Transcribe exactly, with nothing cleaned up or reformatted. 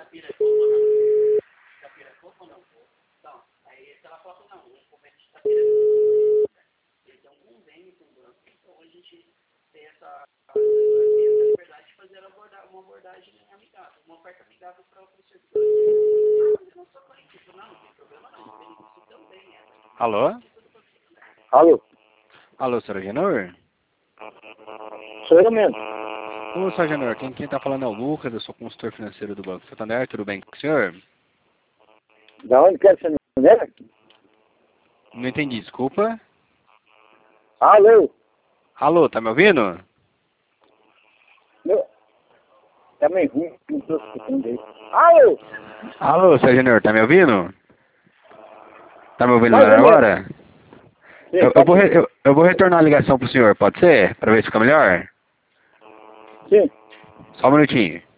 Alô? Alô? Alô, senhor Agenor? Sou eu mesmo. Ô, senhor Agenor, quem, quem tá falando é o Lucas, eu sou consultor financeiro do Banco Santander, tudo bem com o senhor? Da onde quer ser mulher? Não entendi, desculpa. Alô? Alô, tá me ouvindo? Meu... Tá meio ruim, não tô escutando aí. Alô? Alô, senhor Agenor, tá me ouvindo? Tá me ouvindo Mais melhor ou menos. agora? Sim, Eu, eu, pode vou, ser. re- eu, eu vou retornar a ligação pro senhor, pode ser? Pra ver se fica melhor? Sim. Só um minutinho.